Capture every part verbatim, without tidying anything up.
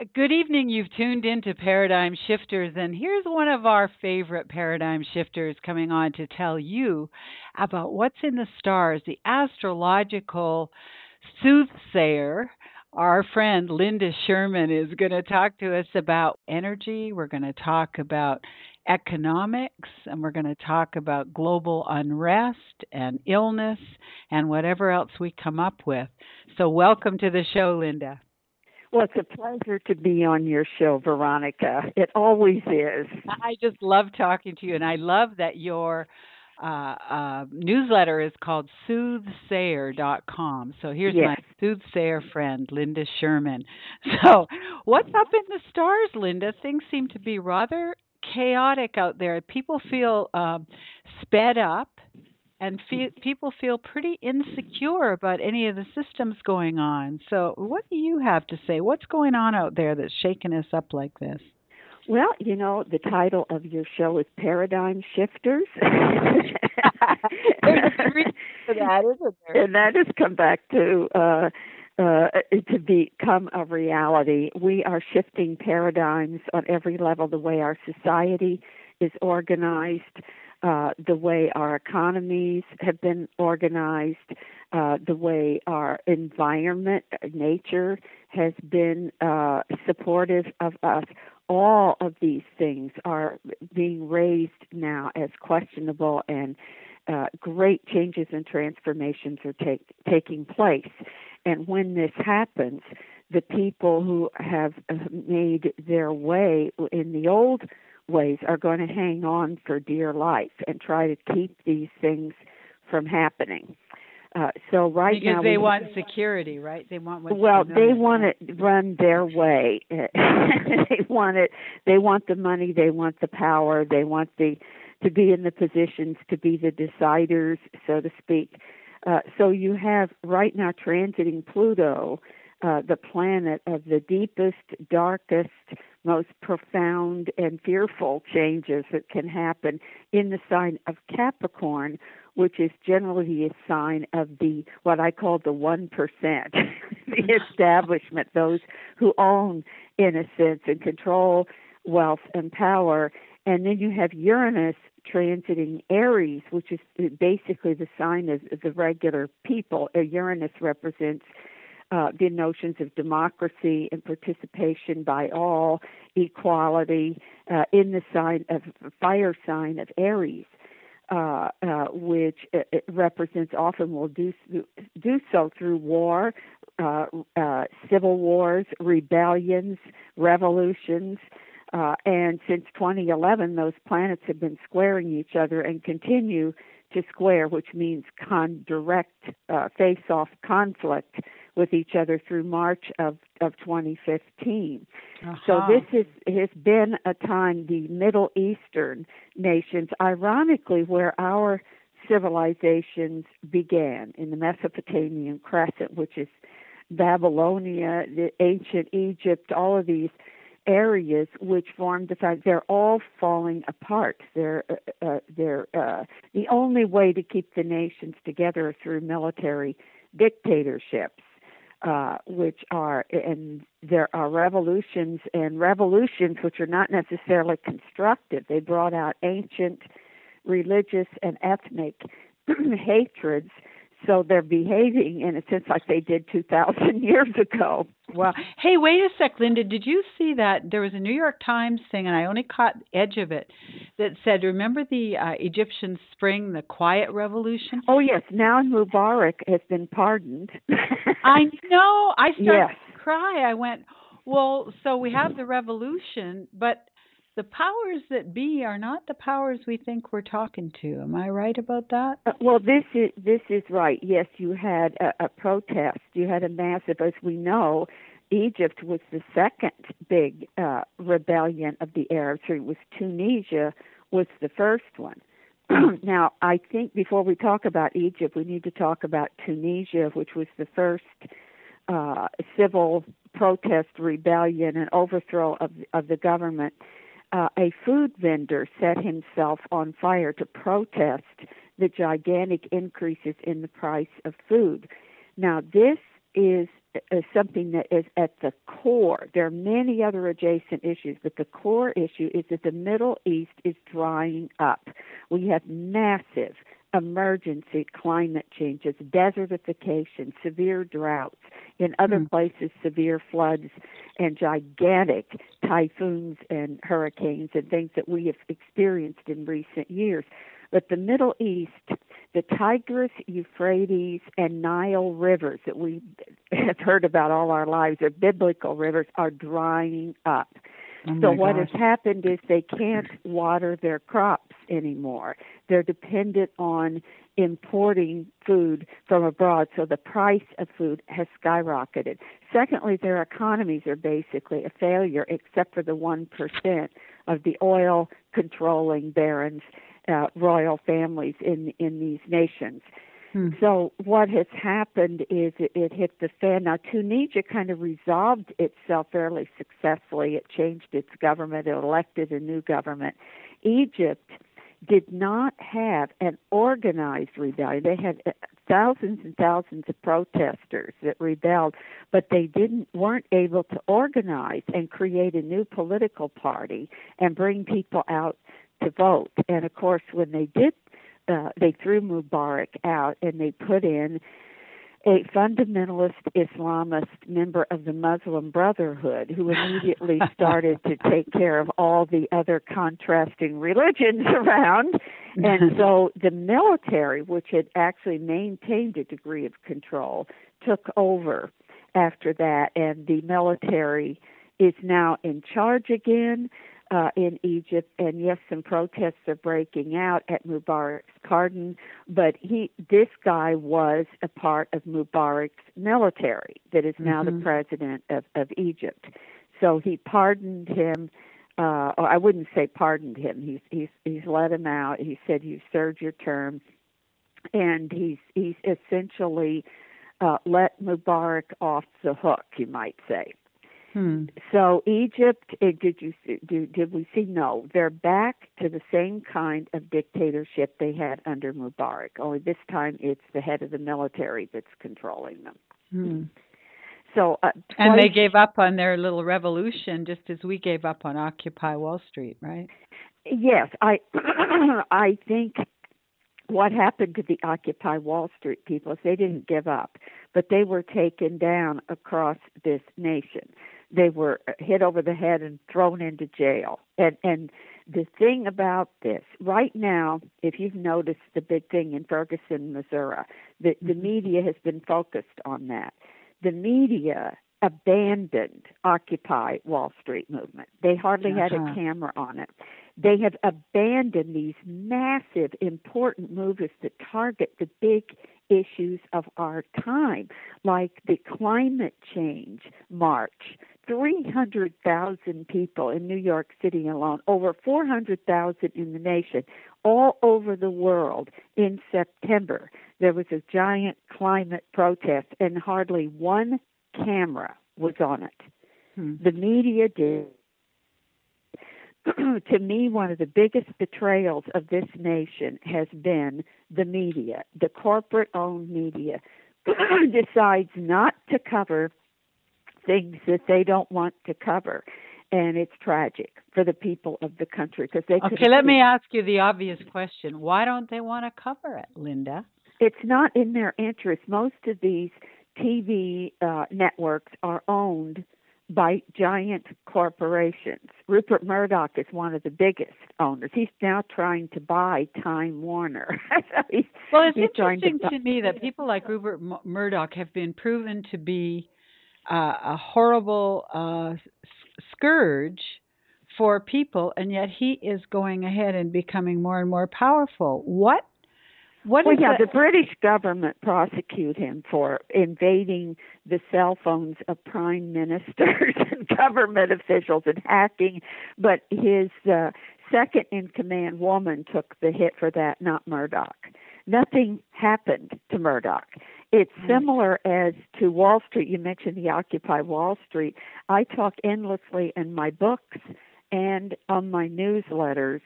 Good evening. You've tuned into Paradigm Shifters, and here's one of our favorite paradigm shifters coming on to tell you about what's in the stars, the astrological soothsayer. Our friend Linda Sherman is going to talk to us about energy. We're going to talk about economics, and we're going to talk about global unrest and illness and whatever else we come up with. So, welcome to the show, Linda. Well, it's a pleasure to be on your show, Veronica. It always is. I just love talking to you, and I love that your uh, uh, newsletter is called soothsayer dot com. So here's my Yes. soothsayer friend, Linda Sherman. So, what's up in the stars, Linda? Things seem to be rather chaotic out there. People feel um, sped up, and fe- people feel pretty insecure about any of the systems going on. So, what do you have to say? What's going on out there that's shaking us up like this? Well, you know, the title of your show is Paradigm Shifters. There's a good reason for that, isn't there? And that has come back to uh, uh, to become a reality. We are shifting paradigms on every level, the way our society is organized, uh, the way our economies have been organized, uh, the way our environment, nature has been uh, supportive of us. All of these things are being raised now as questionable, and uh, great changes and transformations are take, taking place. And when this happens, the people who have uh, made their way in the old ways are going to hang on for dear life and try to keep these things from happening. Uh, so right Because now they we want security, right? They want what's well, they familiar. want it run their way. they want it. They want the money. They want the power. They want the to be in the positions to be the deciders, so to speak. Uh, so you have right now transiting Pluto, uh, the planet of the deepest, darkest, most profound and fearful changes that can happen in the sign of Capricorn, which is generally a sign of the what I call the one percent, the establishment, those who own, in a sense, and control wealth and power. And then you have Uranus transiting Aries, which is basically the sign of the regular people. Uranus represents uh, the notions of democracy and participation by all, equality, uh, in the sign of fire sign of Aries. Uh, uh, which uh, represents often will do do so through war, uh, uh, civil wars, rebellions, revolutions, uh, and since twenty eleven, those planets have been squaring each other and continue to square, which means con direct uh, face-off conflict with each other through March of, of twenty fifteen. Uh-huh. So this is, has been a time, the Middle Eastern nations, ironically, where our civilizations began, in the Mesopotamian crescent, which is Babylonia, the ancient Egypt, all of these areas which formed the fact they're all falling apart. They're uh, uh, they're uh, the only way to keep the nations together is through military dictatorships, uh, which are and there are revolutions and revolutions which are not necessarily constructive. They brought out ancient religious and ethnic hatreds. So they're behaving in a sense like they did two thousand years ago. Wow. Hey, wait a sec, Linda. Did you see that there was a New York Times thing, and I only caught the edge of it, that said, remember the uh, Egyptian spring, the quiet revolution? Oh, yes. Now Mubarak has been pardoned. I know. I started Yes. to cry. I went, well, so we have the revolution, but the powers that be are not the powers we think we're talking to. Am I right about that? Uh, well, this is this is right. Yes, you had a, a protest. You had a massive, as we know, Egypt was the second big uh, rebellion of the Arabs. So it was Tunisia was the first one. Now, I think before we talk about Egypt, we need to talk about Tunisia, which was the first uh, civil protest, rebellion, and overthrow of of the government. Uh, a food vendor set himself on fire to protest the gigantic increases in the price of food. Now, this is is something that is at the core. There are many other adjacent issues, but the core issue is that the Middle East is drying up. We have massive emergency climate changes, desertification, severe droughts, in other Hmm. places severe floods and gigantic typhoons and hurricanes and things that we have experienced in recent years. But the Middle East, the Tigris, Euphrates, and Nile rivers that we have heard about all our lives, are biblical rivers, are drying up. Oh So my what gosh. has happened is they can't water their crops anymore. They're dependent on importing food from abroad, so the price of food has skyrocketed. Secondly, their economies are basically a failure, except for the one percent of the oil-controlling barons, uh, royal families in in these nations. Hmm. So what has happened is it, it hit the fan. Now, Tunisia kind of resolved itself fairly successfully. It changed its government. It elected a new government. Egypt did not have an organized rebellion. They had uh, thousands and thousands of protesters that rebelled, but they didn't weren't able to organize and create a new political party and bring people out to vote. And of course, when they did, uh, they threw Mubarak out and they put in a fundamentalist Islamist member of the Muslim Brotherhood who immediately started to take care of all the other contrasting religions around. And so the military, which had actually maintained a degree of control, took over after that, and the military is now in charge again. Uh, in Egypt, and yes, some protests are breaking out at Mubarak's pardon, but he, this guy was a part of Mubarak's military that is now mm-hmm. the president of, of Egypt. So he pardoned him, uh, or I wouldn't say pardoned him. He's he's he's let him out. He said, "You served your term," and he's he's essentially uh, let Mubarak off the hook, you might say. Hmm. So Egypt, did you do? Did we see? No, they're back to the same kind of dictatorship they had under Mubarak. Only this time, it's the head of the military that's controlling them. Hmm. So, uh, and they gave up on their little revolution, just as we gave up on Occupy Wall Street, right? Yes, I, I think what happened to the Occupy Wall Street people is they didn't give up, but they were taken down across this nation. They were hit over the head and thrown into jail. And and the thing about this, right now, if you've noticed the big thing in Ferguson, Missouri, the, the media has been focused on that. The media abandoned Occupy Wall Street movement. They hardly uh-huh. had a camera on it. They have abandoned these massive, important movements that target the big issues of our time, like the climate change march. three hundred thousand people in New York City alone, over four hundred thousand in the nation, all over the world in September. There was a giant climate protest, and hardly one camera was on it. Hmm. The media did. To me, one of the biggest betrayals of this nation has been the media. The corporate-owned media decides not to cover things that they don't want to cover, and it's tragic for the people of the country. Because they okay, let me ask you the obvious question. Why don't they want to cover it, Linda? It's not in their interest. Most of these T V uh, networks are owned by giant corporations. Rupert Murdoch is one of the biggest owners. He's now trying to buy Time Warner. he's, well, it's he's interesting to, to me that people like Rupert M- Murdoch have been proven to be uh, a horrible uh, scourge for people, and yet he is going ahead and becoming more and more powerful. What? What well, is yeah, the, the British government prosecute him for invading the cell phones of prime ministers and government officials and hacking, but his uh, second-in-command woman took the hit for that, not Murdoch. Nothing happened to Murdoch. It's similar as to Wall Street. You mentioned the Occupy Wall Street. I talk endlessly in my books and on my newsletters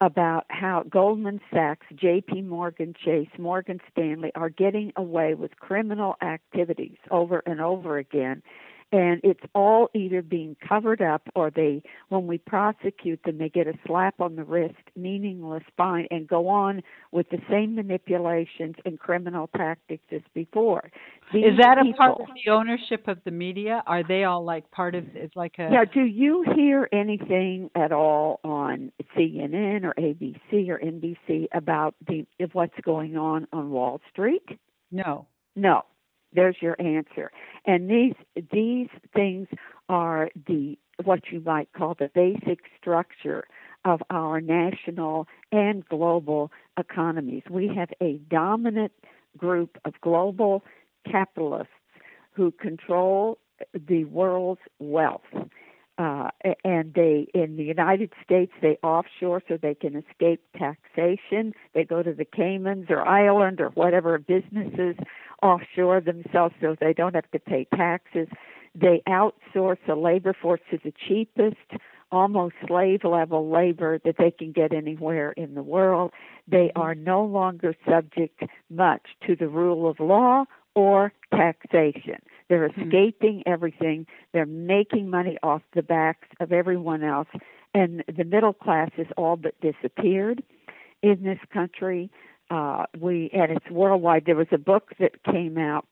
about how Goldman Sachs, J P Morgan Chase, Morgan Stanley are getting away with criminal activities over and over again. And it's all either being covered up or they, when we prosecute them, they get a slap on the wrist, meaningless fine, and go on with the same manipulations and criminal tactics as before. These Is that a people, part of the ownership of the media? Are they all like part of, it's like a... Yeah, do you hear anything at all on C N N or A B C or N B C about the of what's going on on Wall Street? No. No. There's your answer. And these these things are the what you might call the basic structure of our national and global economies. We have a dominant group of global capitalists who control the world's wealth. Uh, and they, in the United States, they offshore so they can escape taxation. They go to the Caymans or Ireland or whatever businesses offshore themselves so they don't have to pay taxes. They outsource the labor force to the cheapest, almost slave-level labor that they can get anywhere in the world. They are no longer subject much to the rule of law or taxation. They're escaping mm-hmm. everything. They're making money off the backs of everyone else. And the middle class has all but disappeared in this country. Uh, we and it's worldwide. There was a book that came out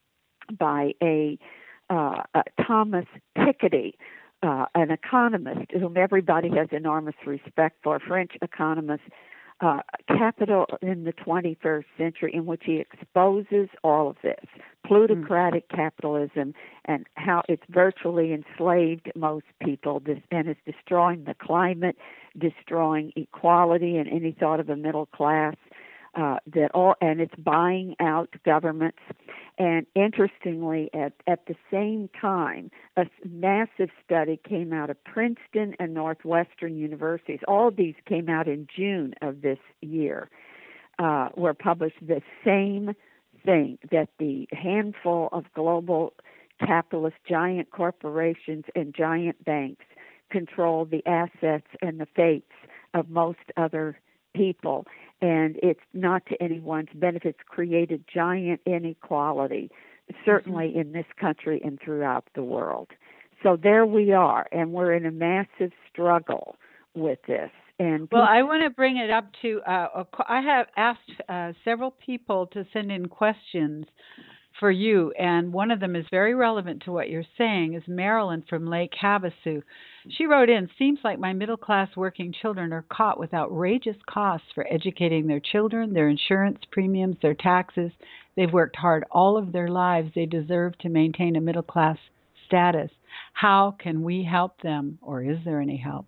by a uh, uh, Thomas Piketty, uh, an economist whom everybody has enormous respect for, French economist, uh, Capital in the twenty-first Century, in which he exposes all of this, plutocratic mm. capitalism, and how it's virtually enslaved most people this, and is destroying the climate, destroying equality and any thought of a middle class. Uh, that all and it's buying out governments. And interestingly, at, at the same time, a massive study came out of Princeton and Northwestern universities. All of these came out in June of this year, uh, were published the same thing, that the handful of global capitalist giant corporations and giant banks control the assets and the fates of most other people, and it's not to anyone's benefit. It's created giant inequality, certainly mm-hmm. in this country and throughout the world. So there we are, and we're in a massive struggle with this. And well, I want to bring it up to, uh, I have asked uh, several people to send in questions for you, and one of them is very relevant to what you're saying, is Marilyn from Lake Havasu. She wrote in, seems like my middle-class working children are caught with outrageous costs for educating their children, their insurance premiums, their taxes. They've worked hard all of their lives. They deserve to maintain a middle-class status. How can we help them, or is there any help?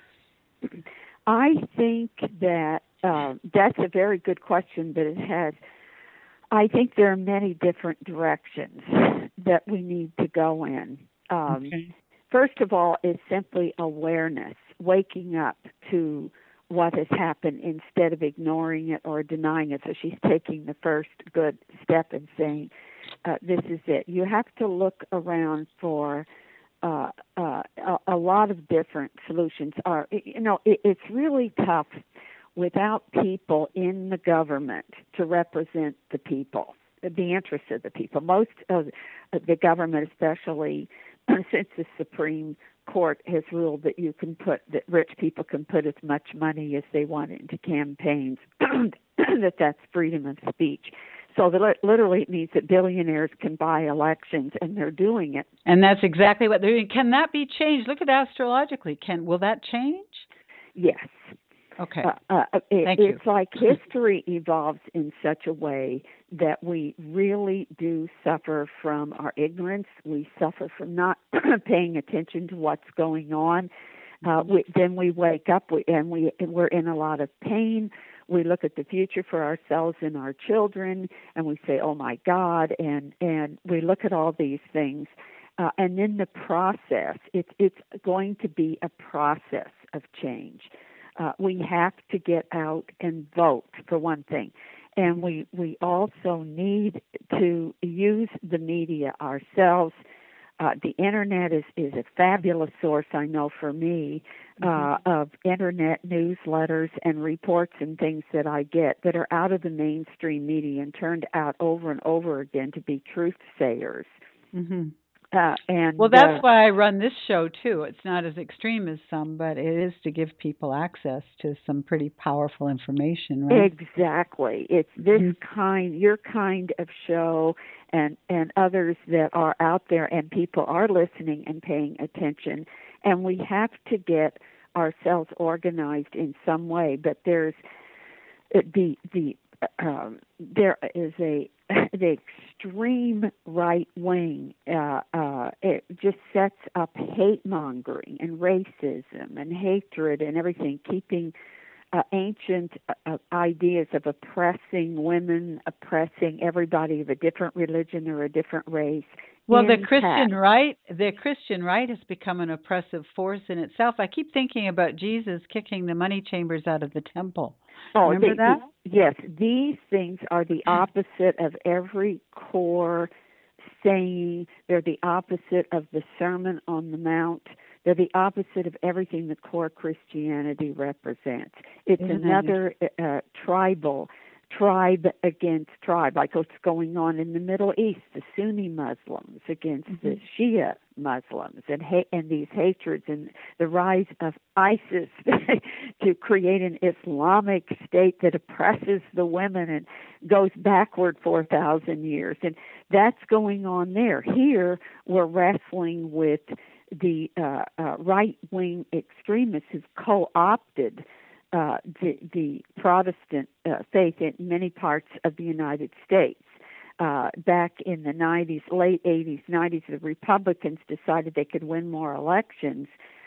I think that uh, that's a very good question, but it has I think there are many different directions that we need to go in. Um, okay. First of all, is simply awareness, waking up to what has happened instead of ignoring it or denying it. So she's taking the first good step and saying, uh, this is it. You have to look around for uh, uh, a, a lot of different solutions. Are you know, it, it's really tough without people in the government to represent the people, the interests of the people. Most of the government, especially since the Supreme Court has ruled that you can put, that rich people can put as much money as they want into campaigns, that that's freedom of speech. So that literally it means that billionaires can buy elections, and they're doing it. And that's exactly what they're doing. Can that be changed? Look at astrologically. Can will that change? Yes. Okay. Uh, uh, it, Thank it's you. like history evolves in such a way that we really do suffer from our ignorance. We suffer from not paying attention to what's going on. Uh, we, then we wake up we, and we and we're in a lot of pain. We look at the future for ourselves and our children, and we say, "Oh my God!" and and we look at all these things, uh, and then the process. It's it's going to be a process of change. Uh, we have to get out and vote, for one thing. And we, we also need to use the media ourselves. uh, the internet is, is a fabulous source, I know, for me, uh, mm-hmm. of internet newsletters and reports and things that I get that are out of the mainstream media and turned out over and over again to be truth sayers. Mm-hmm. Uh, and well, that's uh, why I run this show too. It's not as extreme as some, but it is to give people access to some pretty powerful information, right? Exactly. It's this mm-hmm. kind, your kind of show, and and others that are out there, and people are listening and paying attention. And we have to get ourselves organized in some way. But there's the the um, there is a the extreme right wing. Uh, uh, it just sets up hate mongering and racism and hatred and everything, keeping uh, ancient uh, ideas of oppressing women, oppressing everybody of a different religion or a different race. Well, the Christian right, the Christian right has become an oppressive force in itself. I keep thinking about Jesus kicking the money chambers out of the temple. Oh, Remember they, that? The, yes, these things are the opposite of every core saying. They're the opposite of the Sermon on the Mount. They're the opposite of everything that core Christianity represents. It's Isn't another uh, tribal, tribe against tribe, like what's going on in the Middle East, the Sunni Muslims against mm-hmm. the Shia Muslims, and ha- and these hatreds, and the rise of ISIS to create an Islamic state that oppresses the women and goes backward four thousand years. And that's going on there. Here, we're wrestling with the uh, uh, right-wing extremists who've co-opted uh, the, the Protestant uh, faith in many parts of the United States. Uh, back in the nineties, late eighties, nineties, the Republicans decided they could win more elections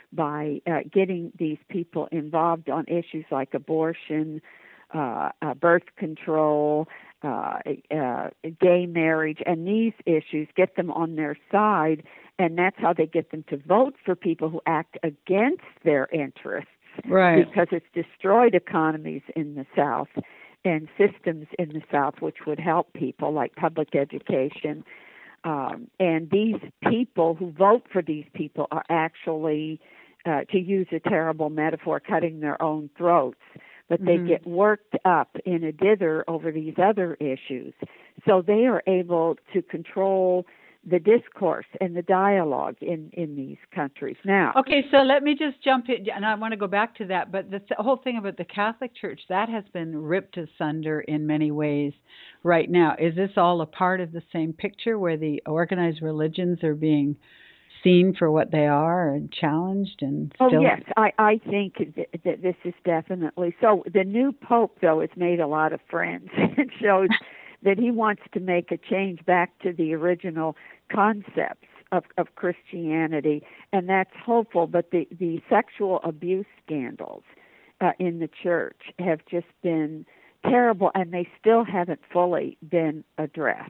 by uh, getting these people involved on issues like abortion, uh, uh, birth control, uh, uh, gay marriage, and these issues, get them on their side, and that's how they get them to vote for people who act against their interests. Right. Because it's destroyed economies in the South and systems in the South which would help people, like public education. Um, and these people who vote for these people are actually, uh, to use a terrible metaphor, cutting their own throats. But they mm-hmm. get worked up in a dither over these other issues. So they are able to control the discourse and the dialogue in, in these countries now. Okay, so let me just jump in, and I want to go back to that, but the th- whole thing about the Catholic Church, that has been ripped asunder in many ways right now. Is this all a part of the same picture where the organized religions are being seen for what they are and challenged and still? Oh, yes, I, I think th- that this is definitely so. The new Pope, though, has made a lot of friends. It shows that he wants to make a change back to the original concepts of, of Christianity, and that's hopeful. But the, the sexual abuse scandals uh, in the church have just been terrible, and they still haven't fully been addressed.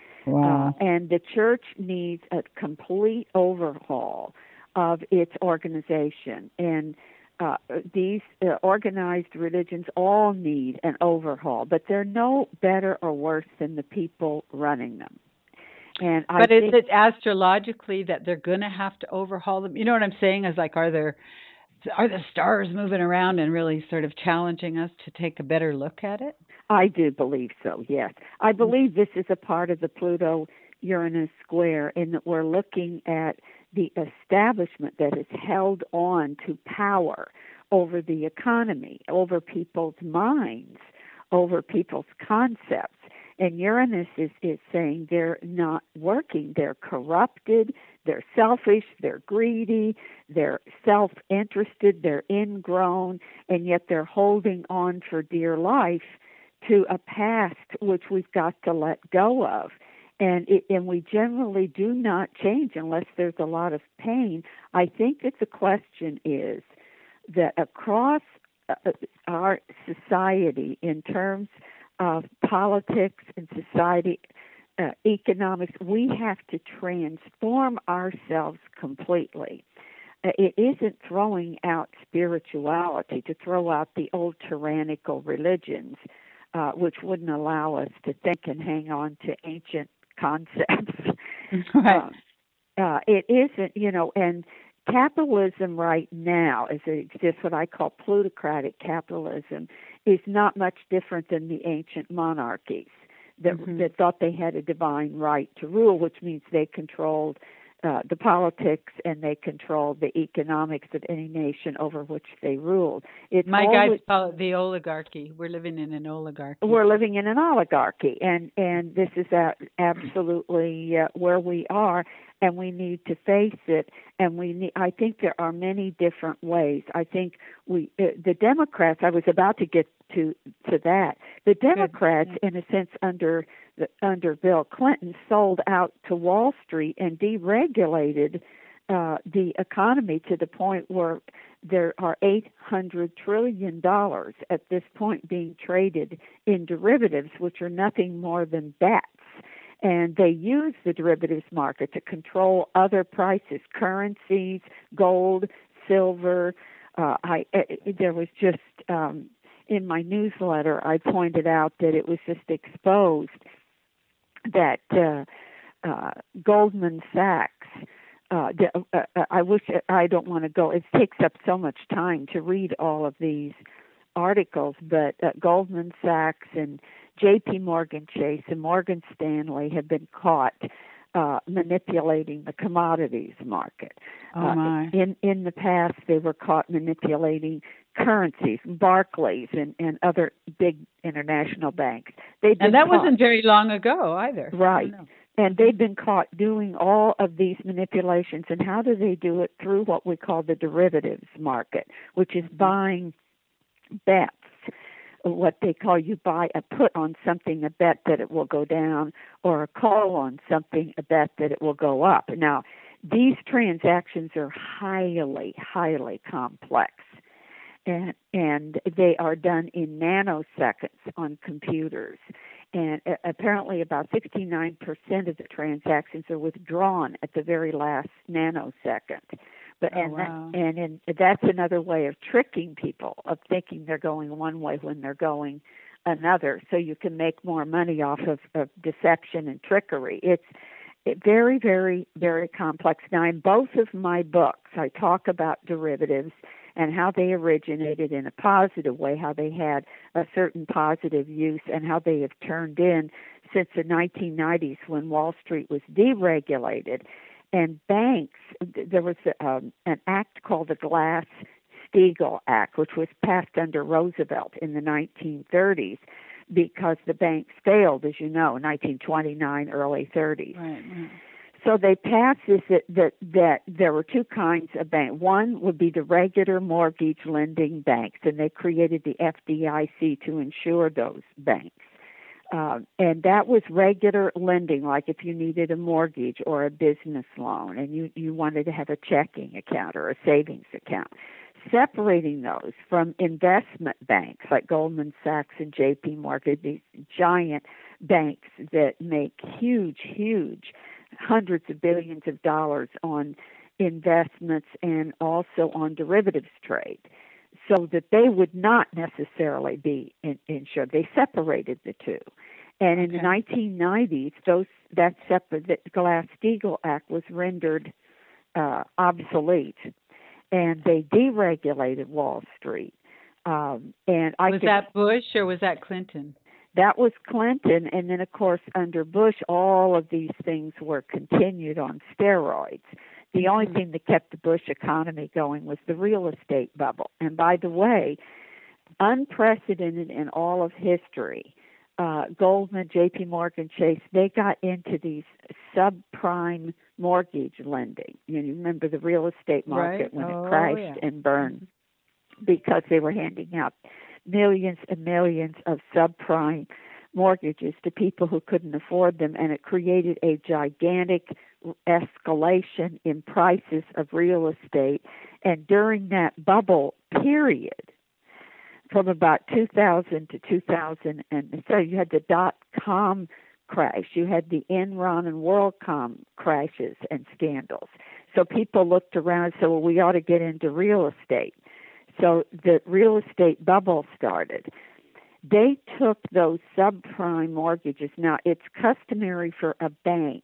Wow. Uh, and the church needs a complete overhaul of its organization, and Uh, these uh, organized religions all need an overhaul, but they're no better or worse than the people running them. And I but think, is it astrologically that they're going to have to overhaul them? You know what I'm saying? Is like, are there are the stars moving around and really sort of challenging us to take a better look at it? I do believe so. Yes, I believe this is a part of the Pluto-Uranus square, in that we're looking at the establishment that has held on to power over the economy, over people's minds, over people's concepts. And Uranus is, is saying they're not working. They're corrupted, they're selfish, they're greedy, they're self-interested, they're ingrown, and yet they're holding on for dear life to a past which we've got to let go of. And it, and we generally do not change unless there's a lot of pain. I think that the question is that across uh, our society, in terms of politics and society, uh, economics, we have to transform ourselves completely. Uh, it isn't throwing out spirituality, to throw out the old tyrannical religions, uh, which wouldn't allow us to think and hang on to ancient concepts. Right. Um, uh, it isn't, you know, and capitalism right now, as it exists, what I call plutocratic capitalism, is not much different than the ancient monarchies that, Mm-hmm. that thought they had a divine right to rule, which means they controlled uh, the politics and they controlled the economics of any nation over which they ruled. It's My always, guys call it the oligarchy. We're living in an oligarchy. we're living in an oligarchy, and and this is a, absolutely uh, where we are, and we need to face it. And we need, I think there are many different ways. I think we, uh, the Democrats. I was about to get to to that. The Democrats, Good. in a sense, under the, under Bill Clinton, sold out to Wall Street and deregulated uh, the economy to the point where there are eight hundred trillion dollars at this point being traded in derivatives, which are nothing more than bets. And they use the derivatives market to control other prices, currencies, gold, silver. Uh, I, it, there was just, um, in my newsletter, I pointed out that it was just exposed that uh, uh, Goldman Sachs, Uh, uh, I wish I don't want to go. It takes up so much time to read all of these articles, but uh, Goldman Sachs and J P Morgan Chase and Morgan Stanley have been caught uh, manipulating the commodities market. Oh my! Uh, in in the past, they were caught manipulating currencies, Barclays and, and other big international banks. They've been And that caught, wasn't very long ago either. right? And they've been caught doing all of these manipulations. And how do they do it? Through what we call the derivatives market, which is buying bets. What they call, you buy a put on something, a bet that it will go down, or a call on something, a bet that it will go up. Now, these transactions are highly, highly complex. And, and they are done in nanoseconds on computers. And uh, apparently about sixty-nine percent of the transactions are withdrawn at the very last nanosecond. But oh, and wow. that, and in, that's another way of tricking people, of thinking they're going one way when they're going another, so you can make more money off of, of deception and trickery. It's it very, very, very complex. Now, in both of my books, I talk about derivatives and how they originated in a positive way, how they had a certain positive use, and how they have turned in since the nineteen nineties when Wall Street was deregulated. And banks, there was um, an act called the Glass-Steagall Act, which was passed under Roosevelt in the nineteen thirties because the banks failed, as you know, in nineteen twenty-nine, early thirties. Right, right. So they passed this that, that that there were two kinds of bank. One would be the regular mortgage lending banks, and they created the F D I C to insure those banks. Uh, and that was regular lending, like if you needed a mortgage or a business loan, and you, you wanted to have a checking account or a savings account. Separating those from investment banks like Goldman Sachs and J P Morgan, these giant banks that make huge, huge hundreds of billions of dollars on investments and also on derivatives trade, so that they would not necessarily be in, insured. They separated the two. And in okay. the nineteen nineties, those that separate the Glass-Steagall Act was rendered uh, obsolete, and they deregulated Wall Street. Um, and I was could, that Bush or was that Clinton? That was Clinton, and then, of course, under Bush, all of these things were continued on steroids. The mm-hmm. only thing that kept the Bush economy going was the real estate bubble. And by the way, unprecedented in all of history, uh, Goldman, J P Morgan Chase, they got into these subprime mortgage lending. You remember the real estate market right. when oh, it crashed yeah. and burned because they were handing out millions and millions of subprime mortgages to people who couldn't afford them, and it created a gigantic escalation in prices of real estate. And during that bubble period, from about two thousand to two thousand, and so you had the dot-com crash, you had the Enron and WorldCom crashes and scandals. So people looked around and said, well, we ought to get into real estate. So the real estate bubble started. They took those subprime mortgages. Now, it's customary for a bank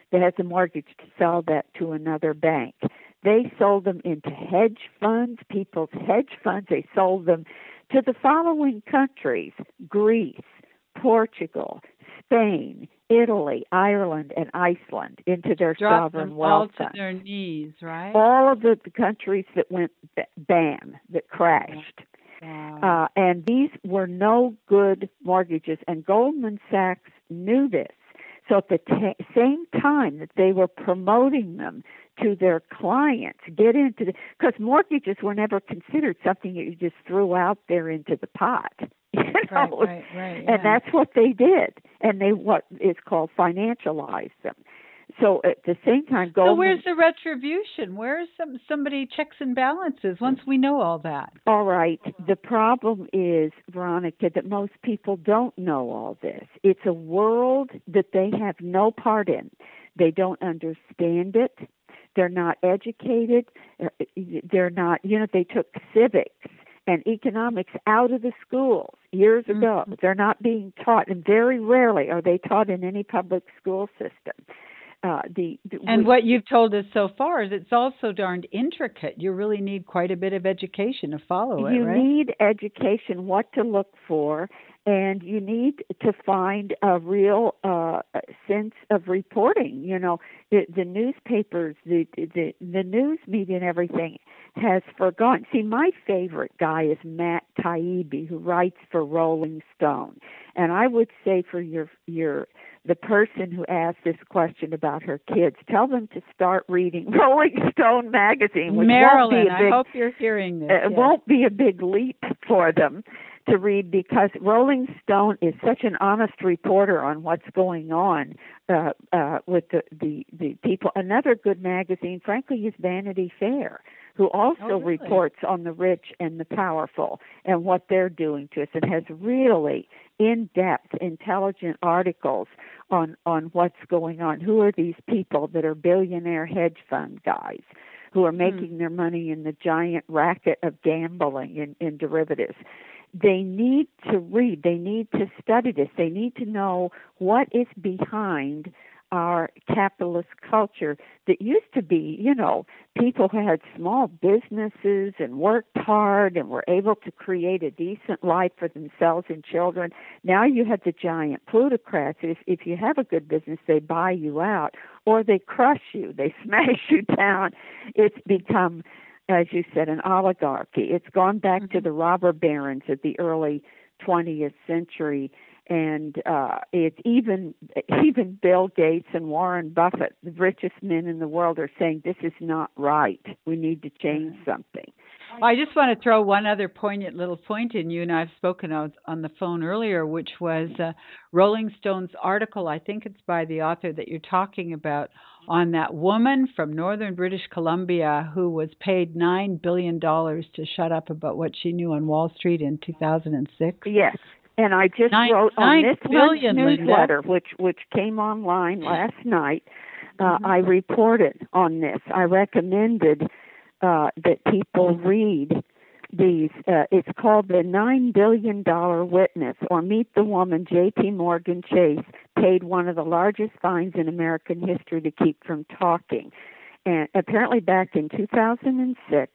that has a mortgage to sell that to another bank. They sold them into hedge funds, people's hedge funds. They sold them to the following countries: Greece, Portugal, Spain, Italy, Ireland, and Iceland, into their Drop sovereign them wealth all to funds. their knees, right? All of the, the countries that went b- bam, that crashed. Wow. Uh, and these were no good mortgages, and Goldman Sachs knew this. So at the t- same time that they were promoting them to their clients, get into the, because mortgages were never considered something that you just threw out there into the pot. You know? Right, right, right. Yeah. And that's what they did. And they, what is called, financialized them. So at the same time, Goldman... So where's the retribution? Where's some somebody checks and balances once we know all that? All right. The problem is, Veronica, that most people don't know all this. It's a world that they have no part in. They don't understand it. They're not educated. They're not, you know, they took civics and economics out of the schools years ago. Mm-hmm. They're not being taught, and very rarely are they taught in any public school system. Uh, the, the and we, what you've told us so far is it's also darned intricate. You really need quite a bit of education to follow it, you right? You need education, what to look for, and you need to find a real uh, sense of reporting. You know, the, the newspapers, the, the the news media, and everything has forgotten. See, my favorite guy is Matt Taibbi, who writes for Rolling Stone, and I would say for your your the person who asked this question about her kids, tell them to start reading Rolling Stone magazine. Which Marilyn, won't be a big, I hope you're hearing this. It yes. won't be a big leap for them to read, because Rolling Stone is such an honest reporter on what's going on uh, uh, with the, the, the people. Another good magazine, frankly, is Vanity Fair, who also oh, really? reports on the rich and the powerful and what they're doing to us, and has really in-depth, intelligent articles on, on what's going on. Who are these people that are billionaire hedge fund guys who are making hmm. their money in the giant racket of gambling in, in derivatives? They need to read. They need to study this. They need to know what is behind our capitalist culture that used to be, you know, people who had small businesses and worked hard and were able to create a decent life for themselves and children. Now you have the giant plutocrats. If, if you have a good business, they buy you out, or they crush you. They smash you down. It's become, as you said, an oligarchy. It's gone back mm-hmm. to the robber barons of the early twentieth century. And uh, it's even even Bill Gates and Warren Buffett, the richest men in the world, are saying this is not right. We need to change something. Well, I just want to throw one other poignant little point in. You and I have spoken on, on the phone earlier, which was uh, Rolling Stone's article, I think it's by the author that you're talking about, on that woman from northern British Columbia who was paid nine billion dollars to shut up about what she knew on Wall Street in two thousand six. Yes. And I just nine, wrote nine on this billion, newsletter, Linda. which which came online last night. Uh, mm-hmm. I reported on this. I recommended uh, that people read these. Uh, it's called The Nine Billion Dollar Witness, or Meet the Woman J P Morgan Chase paid one of the largest fines in American history to keep from talking. And apparently back in two thousand six,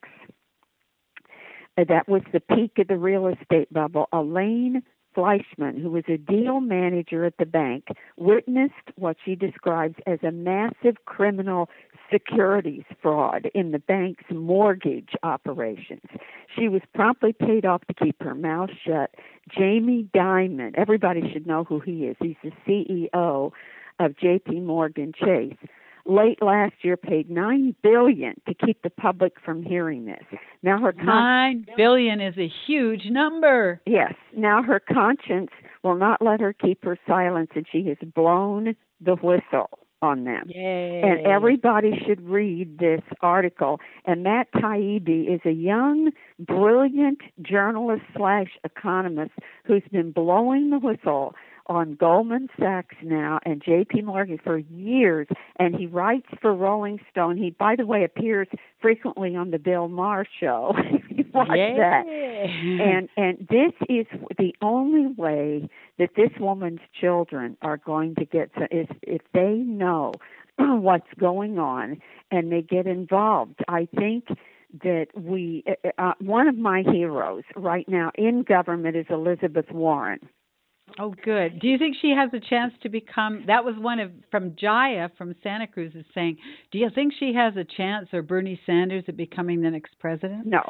uh, that was the peak of the real estate bubble. Elaine Fleischman, who was a deal manager at the bank, witnessed what she describes as a massive criminal securities fraud in the bank's mortgage operations. She was promptly paid off to keep her mouth shut. Jamie Dimon, everybody should know who he is. He's the C E O of J P Morgan Chase. Late last year, paid nine billion dollars to keep the public from hearing this. Now her con- nine billion dollars is a huge number. Yes. Now her conscience will not let her keep her silence, and she has blown the whistle on them. Yay. And everybody should read this article. And Matt Taibbi is a young, brilliant journalist slash economist who's been blowing the whistle on Goldman Sachs now and J P Morgan for years, and he writes for Rolling Stone. He, by the way, appears frequently on the Bill Maher show. You watch Yay. that. And and this is the only way that this woman's children are going to get, so if, if they know what's going on, and they get involved. I think that we, uh, one of my heroes right now in government is Elizabeth Warren. Oh, good. Do you think she has a chance to become, that was one of, from Jaya from Santa Cruz is saying, do you think she has a chance, or Bernie Sanders, at becoming the next president? No,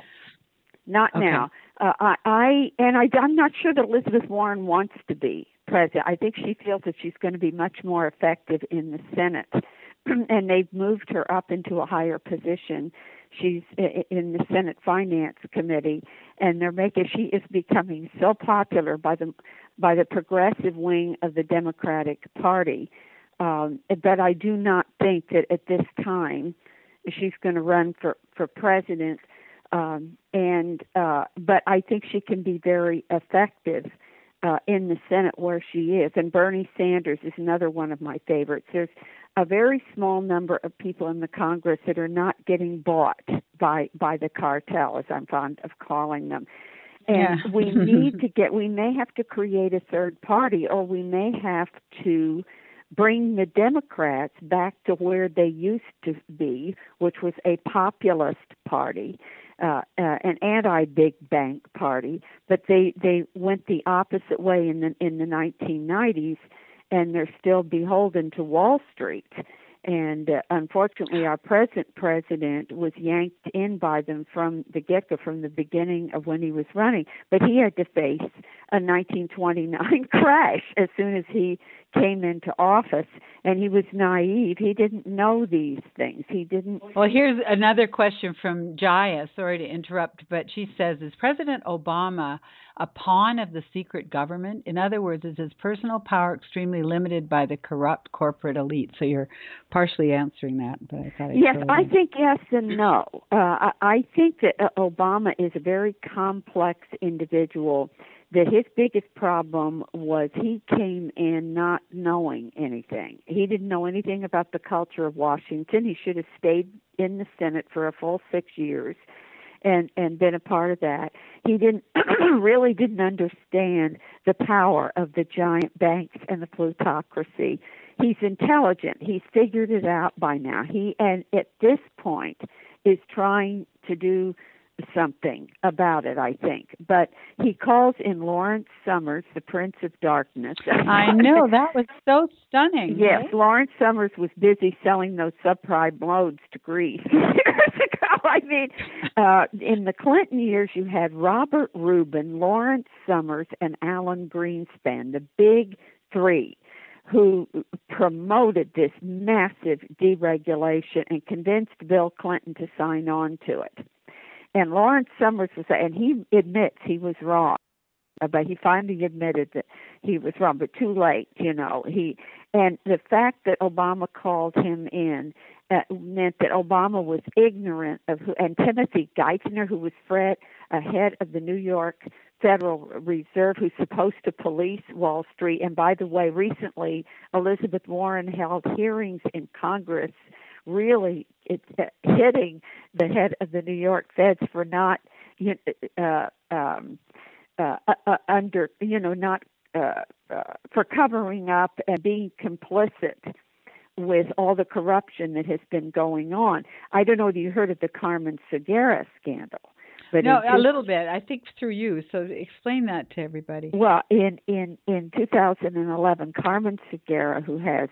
not Okay. now. Uh, I, I, and I, I'm not sure that Elizabeth Warren wants to be president. I think she feels that she's going to be much more effective in the Senate, and they've moved her up into a higher position. She's in the Senate Finance Committee, and they're making, she is becoming so popular by the by the progressive wing of the Democratic Party. Um, but I do not think that at this time she's going to run for, for president. Um, and uh, but I think she can be very effective uh, in the Senate where she is. And Bernie Sanders is another one of my favorites. There's a very small number of people in the Congress that are not getting bought by by the cartel, as I'm fond of calling them. And Yeah. we need to get, we may have to create a third party, or we may have to bring the Democrats back to where they used to be, which was a populist party, uh, uh, an anti-big bank party. But they, they went the opposite way in the in the nineteen nineties, and they're still beholden to Wall Street. And uh, unfortunately, our present president was yanked in by them from the get-go, from the beginning of when he was running. But he had to face a nineteen twenty-nine crash as soon as he came into office, and he was naive. He didn't know these things. He didn't. Well, here's another question from Jaya. Sorry to interrupt, but she says, is President Obama a pawn of the secret government? In other words, is his personal power extremely limited by the corrupt corporate elite? So you're partially answering that, but I thought I'd Yes, throw it I in. think yes and no. Uh, I, I think that uh, Obama is a very complex individual, that his biggest problem was he came in not knowing anything. He didn't know anything about the culture of Washington. He should have stayed in the Senate for a full six years and, and been a part of that. He didn't really didn't understand the power of the giant banks and the plutocracy. He's intelligent. He's figured it out by now. He, and at this point, is trying to do something about it, I think. But he calls in Lawrence Summers, the Prince of Darkness. I know, that was so stunning. Yes, right? Lawrence Summers was busy selling those subprime loans to Greece years ago. I mean, uh, in the Clinton years, you had Robert Rubin, Lawrence Summers, and Alan Greenspan, the big three, who promoted this massive deregulation and convinced Bill Clinton to sign on to it. And Lawrence Summers was, and he admits he was wrong, but he finally admitted that he was wrong, but too late, you know. He and the fact that Obama called him in uh, meant that Obama was ignorant of who, and Timothy Geithner, who was Fred, uh, head of the New York Federal Reserve, who's supposed to police Wall Street. And by the way, recently Elizabeth Warren held hearings in Congress, really it's uh, hitting the head of the New York Feds for not, you know, uh, um, uh, uh, under, you know, not uh, uh, for covering up and being complicit with all the corruption that has been going on. I don't know if you heard of the Carmen Segarra scandal. But no, in, a little bit. I think through you. So explain that to everybody. Well, in, in, in two thousand eleven, Carmen Segarra, who has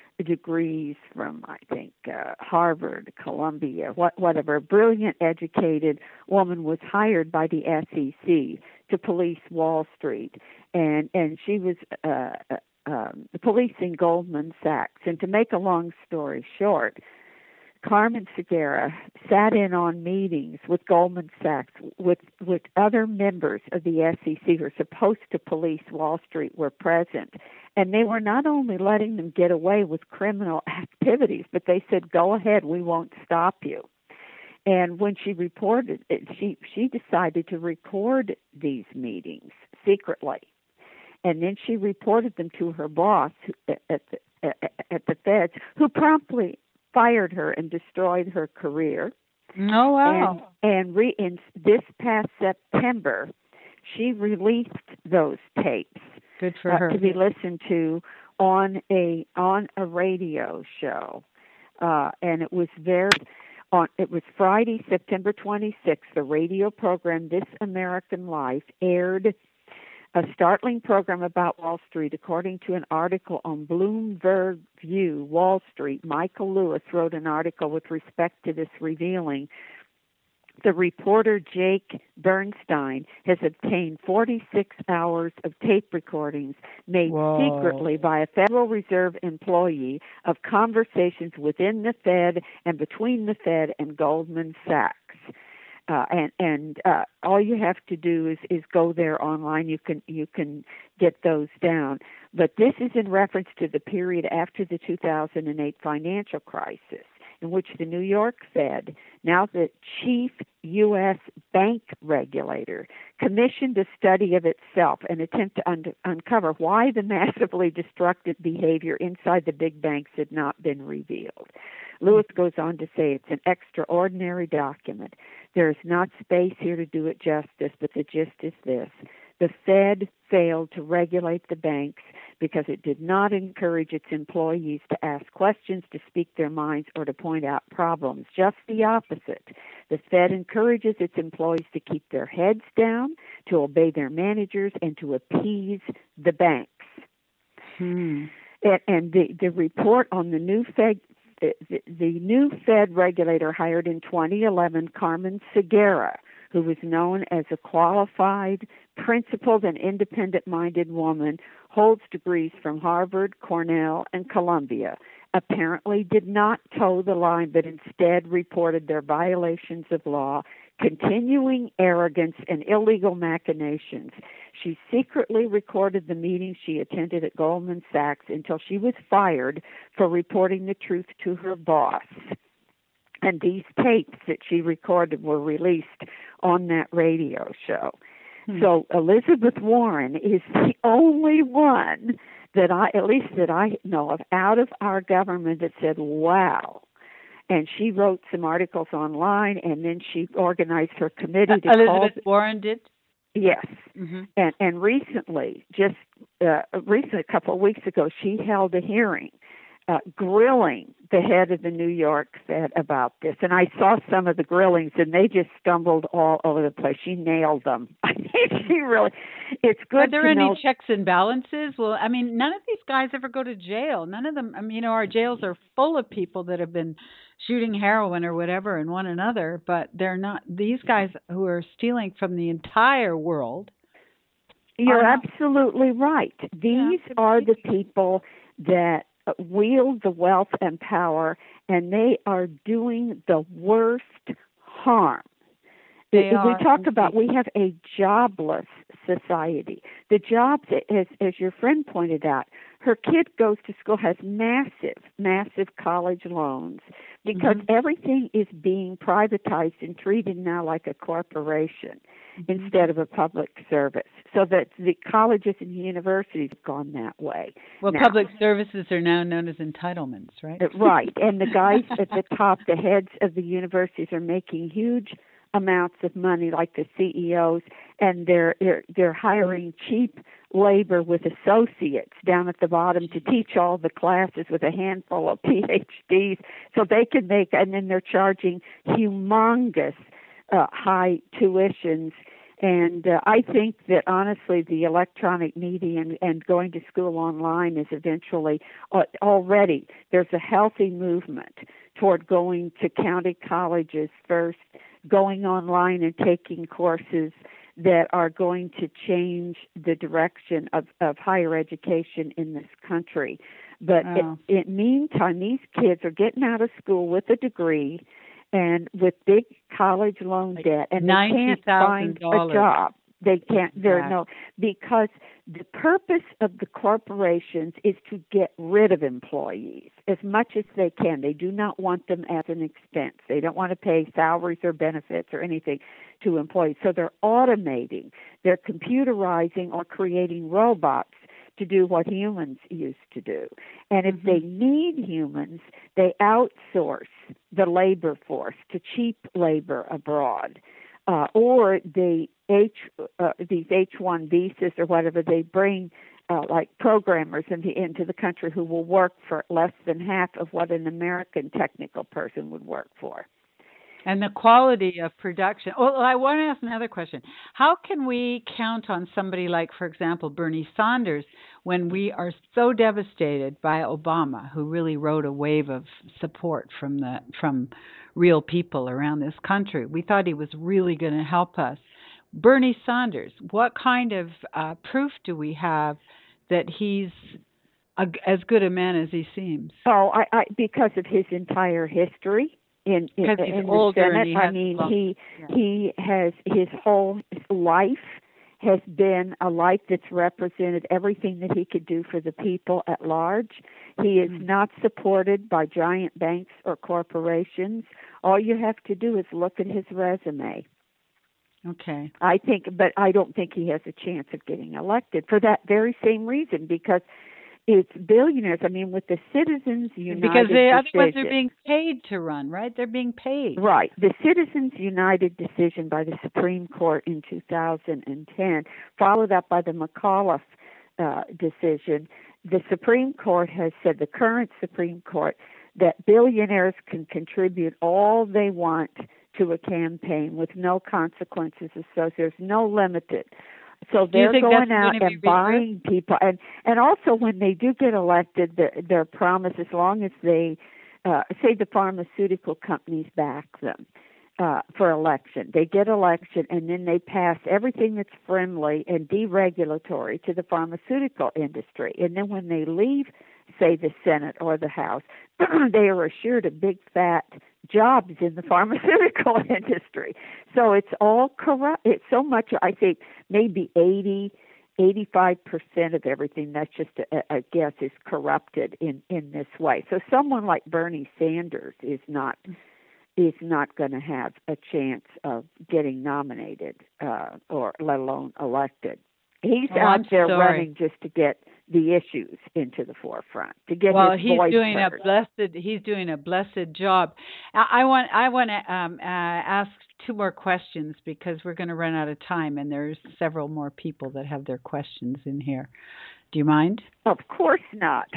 degrees from, I think, uh, Harvard, Columbia, what, whatever, a brilliant, educated woman, was hired by the S E C to police Wall Street. And, and she was uh, um, policing Goldman Sachs. And to make a long story short, Carmen Segarra sat in on meetings with Goldman Sachs, with, with other members of the S E C who are supposed to police Wall Street were present. And they were not only letting them get away with criminal activities, but they said, go ahead, we won't stop you. And when she reported it, she, she decided to record these meetings secretly. And then she reported them to her boss at the, at the Feds, who promptly fired her and destroyed her career. Oh, wow. And, and re, in this past September, she released those tapes. Good for uh, her. To be listened to on a on a radio show. uh, and it was very on. It was Friday, September twenty-sixth. The radio program This American Life aired a startling program about Wall Street. According to an article on Bloomberg View Wall Street, Michael Lewis wrote an article with respect to this, revealing the reporter Jake Bernstein has obtained forty-six hours of tape recordings made Whoa. secretly by a Federal Reserve employee of conversations within the Fed and between the Fed and Goldman Sachs. Uh, and and uh, all you have to do is, is go there online. You can you can get those down. But this is in reference to the period after the two thousand eight financial crisis, in which the New York Fed, now the chief U S bank regulator, commissioned a study of itself, an attempt to un- uncover why the massively destructive behavior inside the big banks had not been revealed. Lewis goes on to say it's an extraordinary document. There is not space here to do it justice, but the gist is this. The Fed failed to regulate the banks because it did not encourage its employees to ask questions, to speak their minds, or to point out problems. Just the opposite. The Fed encourages its employees to keep their heads down, to obey their managers, and to appease the banks. Hmm. And, and the, the report on the new Fed The, the, the new Fed regulator hired in twenty eleven, Carmen Segarra, who was known as a qualified, principled, and independent-minded woman, holds degrees from Harvard, Cornell, and Columbia, apparently did not toe the line, but instead reported their violations of law, continuing arrogance, and illegal machinations. She secretly recorded the meetings she attended at Goldman Sachs until she was fired for reporting the truth to her boss. And these tapes that she recorded were released on that radio show. Hmm. So Elizabeth Warren is the only one that I, at least that I know of, out of our government that said, wow. And she wrote some articles online, and then she organized her committee to Elizabeth call. Elizabeth Warren did? Yes. Mm-hmm. And and recently, just uh, recently, a couple of weeks ago, she held a hearing uh, grilling the head of the New York Fed about this. And I saw some of the grillings, and they just stumbled all over the place. She nailed them. I mean, she really, it's good Are there to any know. checks and balances? Well, I mean, none of these guys ever go to jail. None of them, I mean, you know, our jails are full of people that have been shooting heroin or whatever in one another, but they're not, these guys who are stealing from the entire world. You're not, absolutely right. These yeah, are the people that wield the wealth and power, and they are doing the worst harm. They we are, talk about we have a jobless society. The jobs, as, as your friend pointed out, her kid goes to school, has massive, massive college loans because mm-hmm. everything is being privatized and treated now like a corporation mm-hmm. instead of a public service. So that the colleges and universities have gone that way. Well, now, public services are now known as entitlements, right? Right. And the guys at the top, the heads of the universities, are making huge amounts of money, like the C E Os, and they're they're, they're hiring cheap labor with associates down at the bottom to teach all the classes with a handful of P H Ds, so they can make, and then they're charging humongous uh, high tuitions. And uh, I think that, honestly, the electronic media and, and going to school online is eventually, uh, already, there's a healthy movement toward going to county colleges first, going online and taking courses that are going to change the direction of, of higher education in this country. But oh. in the meantime, these kids are getting out of school with a degree and with big college loan like debt, and they can't find a job. They can't, there are no, because the purpose of the corporations is to get rid of employees as much as they can. They do not want them as an expense. They don't want to pay salaries or benefits or anything to employees. So they're automating, they're computerizing or creating robots to do what humans used to do. And if mm-hmm. they need humans, they outsource the labor force to cheap labor abroad. Uh, or they H uh, these H one visas or whatever, they bring uh, like programmers into, into the country who will work for less than half of what an American technical person would work for. And the quality of production. Oh, I want to ask another question. How can we count on somebody like, for example, Bernie Sanders, when we are so devastated by Obama, who really rode a wave of support from the from real people around this country? We thought he was really going to help us. Bernie Sanders, what kind of uh, proof do we have that he's a, as good a man as he seems? Oh, I, I because of his entire history. In, in, Because he's in the older Senate, and he I has mean, long- he yeah. he has his whole life has been a life that's represented everything that he could do for the people at large. He is Mm. not supported by giant banks or corporations. All you have to do is look at his resume. Okay. I think, but I don't think he has a chance of getting elected for that very same reason, because it's billionaires. I mean, with the Citizens United Because they, otherwise they're decision- being paid to run, right? They're being paid. Right. The Citizens United decision by the Supreme Court in two thousand ten, followed up by the McAuliffe uh, decision, the Supreme Court has said, the current Supreme Court, that billionaires can contribute all they want to a campaign with no consequences associated. There's no limited. So Do you they're think going that's out going to be and buying people, and and also when they do get elected, their, their promise, as long as they uh, say the pharmaceutical companies back them uh, for election, they get election, and then they pass everything that's friendly and deregulatory to the pharmaceutical industry, and then when they leave, say the Senate or the House, they are assured of big fat jobs in the pharmaceutical industry. So it's all corrupt. It's so much, I think maybe eighty, eighty-five percent of everything, that's just a, a guess, is corrupted in, in this way. So someone like Bernie Sanders is not is not going to have a chance of getting nominated uh, or let alone elected. He's Oh, out I'm there sorry. running just to get the issues into the forefront, to get Well, his he's voice doing heard. a blessed. He's doing a blessed job. I, I want. I want to um, uh, ask two more questions because we're going to run out of time, and there's several more people that have their questions in here. Do you mind? Of course not.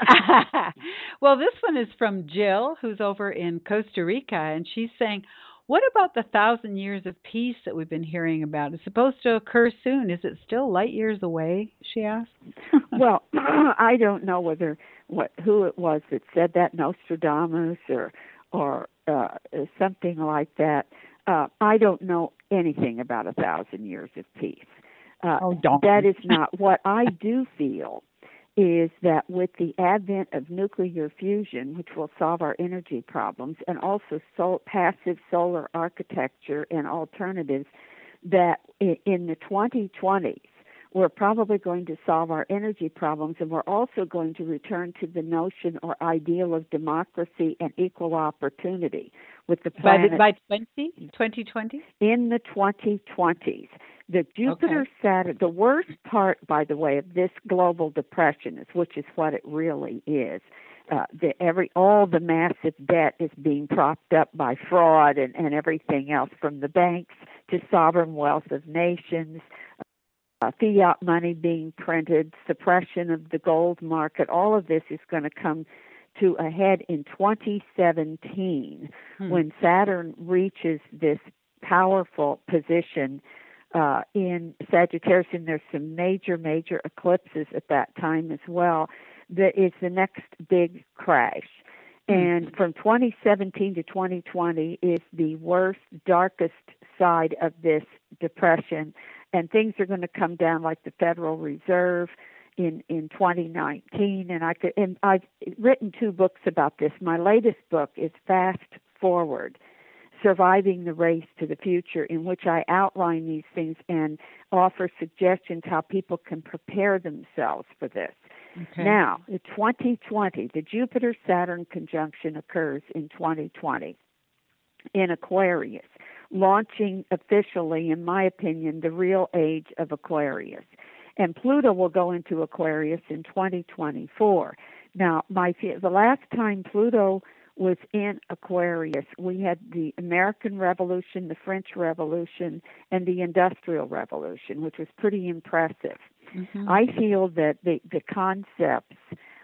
Well, this one is from Jill, who's over in Costa Rica, and she's saying, what about the thousand years of peace that we've been hearing about? It's supposed to occur soon. Is it still light years away? She asked. Well, I don't know whether what who it was that said that, Nostradamus or or uh, something like that. Uh, I don't know anything about a thousand years of peace. Uh, Oh, don't. that is not what I do feel. Is that with the advent of nuclear fusion, which will solve our energy problems, and also sol- passive solar architecture and alternatives, that in, in the twenty twenties, we're probably going to solve our energy problems, and we're also going to return to the notion or ideal of democracy and equal opportunity with the By, planet the, by twenty, twenty twenty? in the twenty twenties. The Jupiter Okay. Saturn, the worst part, by the way, of this global depression is, which is what it really is, uh, the every all the massive debt is being propped up by fraud and, and everything else, from the banks to sovereign wealth of nations, uh, fiat money being printed, suppression of the gold market. All of this is going to come to a head in twenty seventeen Hmm. when Saturn reaches this powerful position uh, in Sagittarius, and there's some major, major eclipses at that time as well. That is the next big crash. And from twenty seventeen to twenty twenty is the worst, darkest side of this depression, and things are going to come down like the Federal Reserve in in twenty nineteen. And I could, and I've written two books about this. My latest book is Fast Forward: Surviving the Race to the Future, in which I outline these things and offer suggestions how people can prepare themselves for this. Okay. Now, the twenty twenty, the Jupiter-Saturn conjunction occurs in twenty twenty in Aquarius, launching officially, in my opinion, the real age of Aquarius. And Pluto will go into Aquarius in twenty twenty-four. Now, my the last time Pluto was in Aquarius, we had the American Revolution, the French Revolution, and the Industrial Revolution, which was pretty impressive. Mm-hmm. I feel that the, the concepts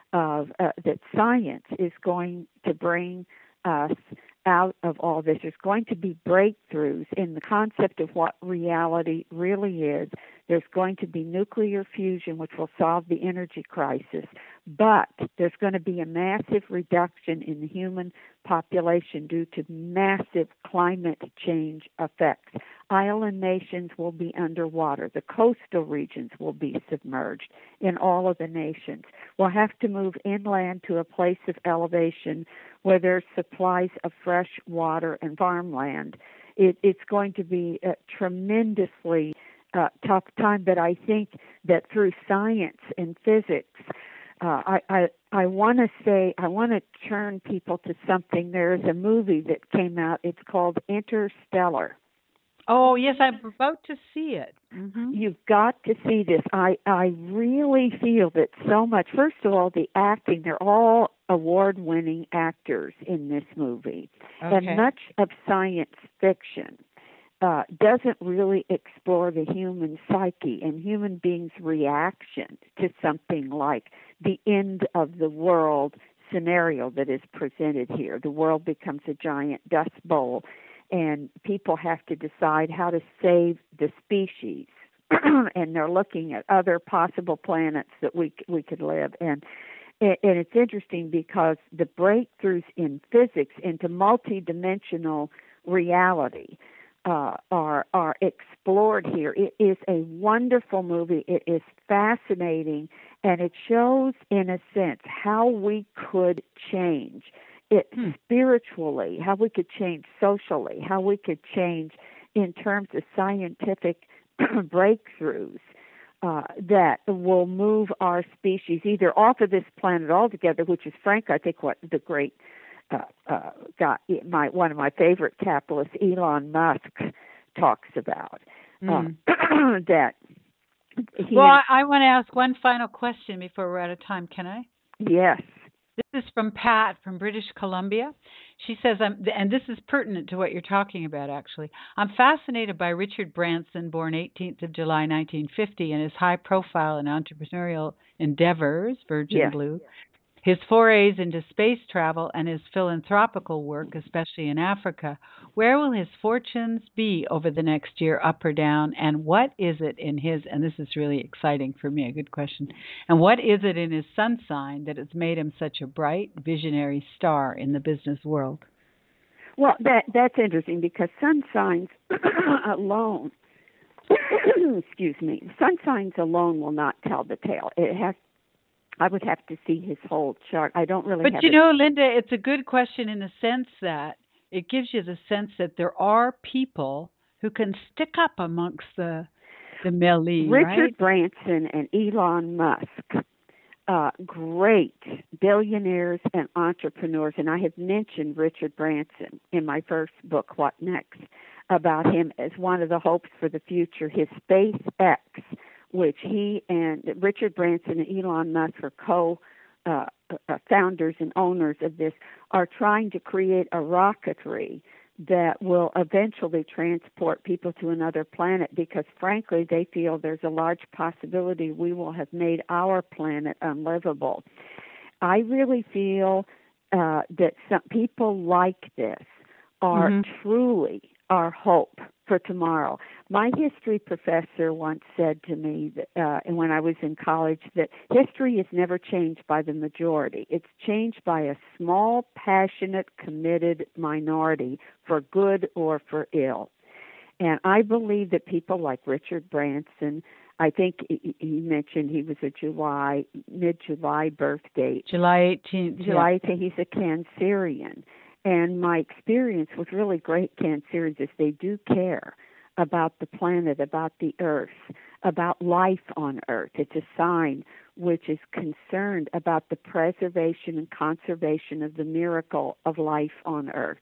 of uh, that science is going to bring us out of all this. There's going to be breakthroughs in the concept of what reality really is. There's going to be nuclear fusion, which will solve the energy crisis. But there's going to be a massive reduction in the human population due to massive climate change effects. Island nations will be underwater. The coastal regions will be submerged in all of the nations. We'll have to move inland to a place of elevation where there's supplies of fresh water and farmland. It, it's going to be a tremendously uh, tough time, but I think that through science and physics, uh, I, I, I want to say, I want to turn people to something. There is a movie that came out. It's called Interstellar. Oh, yes, I'm about to see it. Mm-hmm. You've got to see this. I, I really feel that so much. First of all, the acting, they're all award-winning actors in this movie. Okay. And much of science fiction uh, doesn't really explore the human psyche and human beings' reaction to something like the end of the world scenario that is presented here. The world becomes a giant dust bowl, and people have to decide how to save the species. And they're looking at other possible planets that we we could live. And and it's interesting because the breakthroughs in physics into multidimensional reality uh, are are explored here. It is a wonderful movie. It is fascinating, and it shows, in a sense, how we could change it hmm. spiritually, how we could change socially, how we could change in terms of scientific breakthroughs uh, that will move our species either off of this planet altogether, which is, frank, I think what the great uh, uh, guy, my one of my favorite capitalists, Elon Musk, talks about. Mm. Uh, that. He well, I, I want to ask one final question before we're out of time. Can I? Yes. This is from Pat from British Columbia. She says, I'm, and this is pertinent to what you're talking about, actually. I'm fascinated by Richard Branson, born eighteenth of July, nineteen fifty, and his high profile and entrepreneurial endeavors, Virgin yes. Blue, his forays into space travel, and his philanthropical work, especially in Africa. Where will his fortunes be over the next year, up or down? And what is it in his, and this is really exciting for me, a good question, and what is it in his sun sign that has made him such a bright, visionary star in the business world? Well, that that's interesting because sun signs alone, excuse me, sun signs alone will not tell the tale. It has I would have to see his whole chart. I don't really but have you a... know, Linda, it's a good question in the sense that it gives you the sense that there are people who can stick up amongst the the melee, Richard right? Branson and Elon Musk, uh, great billionaires and entrepreneurs. And I have mentioned Richard Branson in my first book, What Next, about him as one of the hopes for the future. His SpaceX, which he and Richard Branson and Elon Musk are co uh, uh, founders and owners of this, are trying to create a rocketry that will eventually transport people to another planet because, frankly, they feel there's a large possibility we will have made our planet unlivable. I really feel uh, that some people like this are mm-hmm. truly our hope for tomorrow. My history professor once said to me, that, uh, and when I was in college, that history is never changed by the majority. It's changed by a small, passionate, committed minority for good or for ill. And I believe that people like Richard Branson, I think he mentioned he was a July, mid-July birth date. July eighteenth. July eighteenth, yeah. He's a Cancerian. And my experience with really great Cancerians is they do care about the planet, about the earth, about life on earth. It's a sign which is concerned about the preservation and conservation of the miracle of life on earth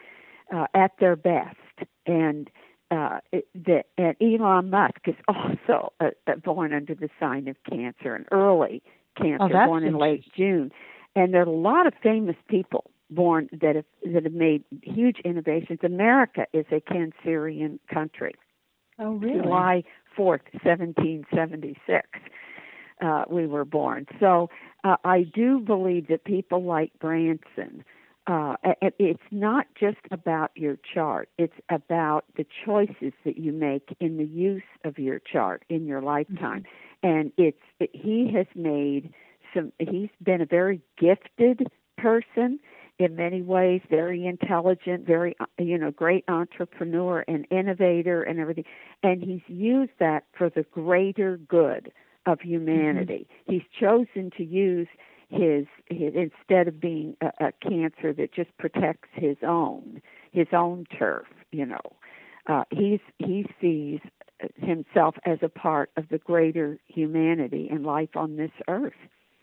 uh, at their best. And uh, it, the, and Elon Musk is also uh, born under the sign of Cancer, an early Cancer, oh, born in late June. And there are a lot of famous people born that have that have made huge innovations. America is a Cancerian country. Oh, really? July fourth, seventeen seventy-six. Uh, we were born. So uh, I do believe that people like Branson, uh, it's not just about your chart. It's about the choices that you make in the use of your chart in your lifetime. Mm-hmm. And it's it, he has made some. He's been a very gifted person in many ways, very intelligent, very you know great entrepreneur and innovator and everything. And he's used that for the greater good of humanity. Mm-hmm. He's chosen to use his, his instead of being a, a cancer that just protects his own, his own turf. You know, uh, he's he sees himself as a part of the greater humanity and life on this earth.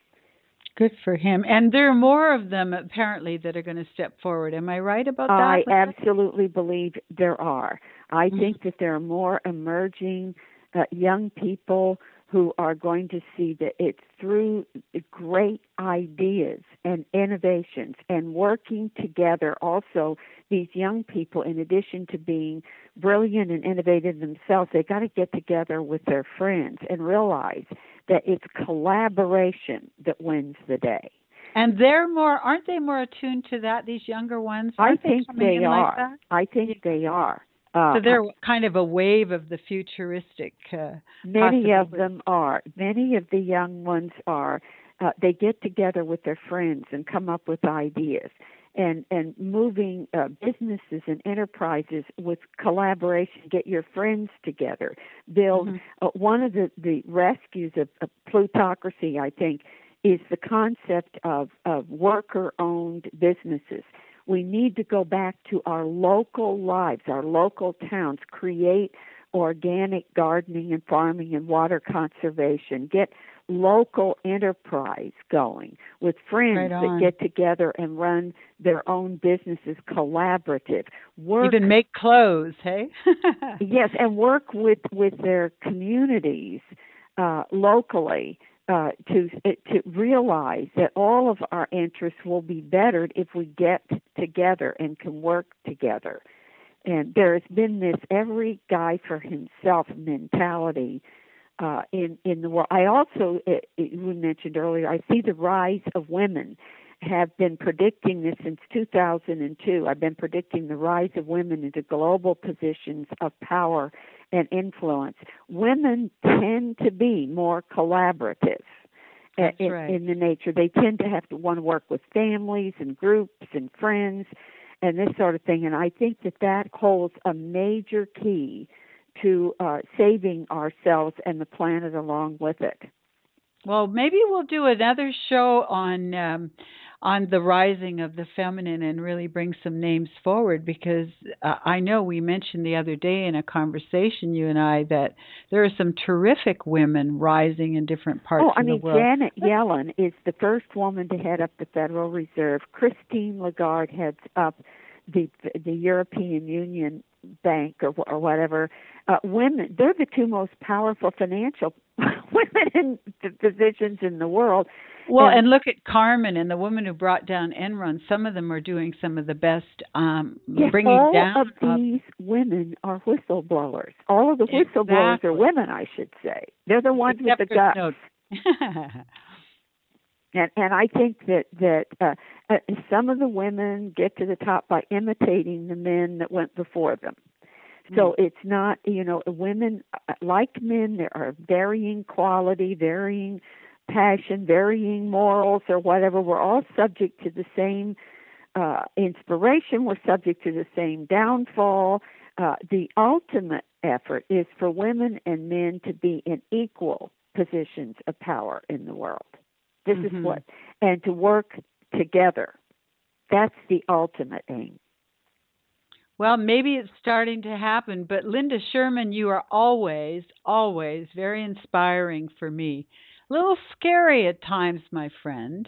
Good for him. And there are more of them apparently that are going to step forward. Am I right about that? I absolutely believe there are. I mm-hmm. think that there are more emerging uh, young people who are going to see that it's through great ideas and innovations and working together. Also, these young people, in addition to being brilliant and innovative themselves, they got to get together with their friends and realize that it's collaboration that wins the day. And they're more, aren't they more attuned to that, these younger ones? Aren't I think they, they are. Like I think yeah. they are. Uh, so they're kind of a wave of the futuristic. Uh, many of them are. Many of the young ones are. Uh, they get together with their friends and come up with ideas, and and moving uh, businesses and enterprises with collaboration. Get your friends together. Build mm-hmm. uh, one of the the rescues of, of plutocracy, I think, is the concept of of worker-owned businesses. We need to go back to our local lives, our local towns, create organic gardening and farming and water conservation, get local enterprise going with friends right that get together and run their own businesses, collaborative. Work, even make clothes, hey? Yes, and work with, with their communities uh, locally. Uh, to to realize that all of our interests will be bettered if we get together and can work together. And there has been this every guy for himself mentality uh, in in the world. I also, it, it, we mentioned earlier, I see the rise of women. Have been predicting this since two thousand two. I've been predicting the rise of women into global positions of power and influence. Women tend to be more collaborative That's in, right. in the nature. They tend to have to want to work with families and groups and friends and this sort of thing. And I think that that holds a major key to uh, saving ourselves and the planet along with it. Well, maybe we'll do another show on um, on the rising of the feminine and really bring some names forward, because uh, I know we mentioned the other day in a conversation, you and I, that there are some terrific women rising in different parts oh, I of mean, the world. Janet Yellen is the first woman to head up the Federal Reserve. Christine Lagarde heads up the the European Union Bank or, or whatever. Uh, women, they're the two most powerful financial women in the positions in the world. Well, and, and look at Carmen and the woman who brought down Enron. Some of them are doing some of the best um, yes, bringing all down. All of these uh, women are whistleblowers. All of the whistleblowers exactly. are women, I should say. They're the ones Except with the guts. No. And and I think that that uh, uh, some of the women get to the top by imitating the men that went before them. So mm-hmm. it's not, you know, women like men. There are varying quality, varying passion, varying morals, or whatever. We're all subject to the same uh, inspiration. We're subject to the same downfall. Uh, the ultimate effort is for women and men to be in equal positions of power in the world. This mm-hmm. is what, and to work together. That's the ultimate aim. Well, maybe it's starting to happen, but Linda Sherman, you are always, always very inspiring for me. A little scary at times, my friend.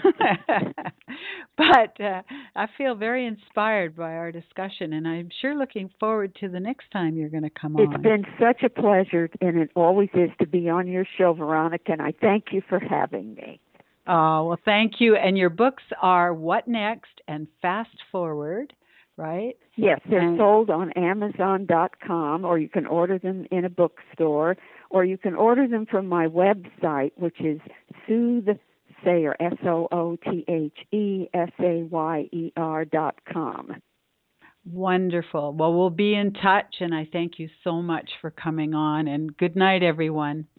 But uh, I feel very inspired by our discussion, and I'm sure looking forward to the next time you're going to come it's on. It's been such a pleasure, and it always is, to be on your show, Veronica, and I thank you for having me. Oh, well, thank you. And your books are What Next and Fast Forward, right? Yes, they're And sold on Amazon dot com, or you can order them in a bookstore, or you can order them from my website, which is Soothsayer, S O O T H E S A Y E R dot com. wonderful. Well, we'll be in touch, and I thank you so much for coming on, and good night, everyone.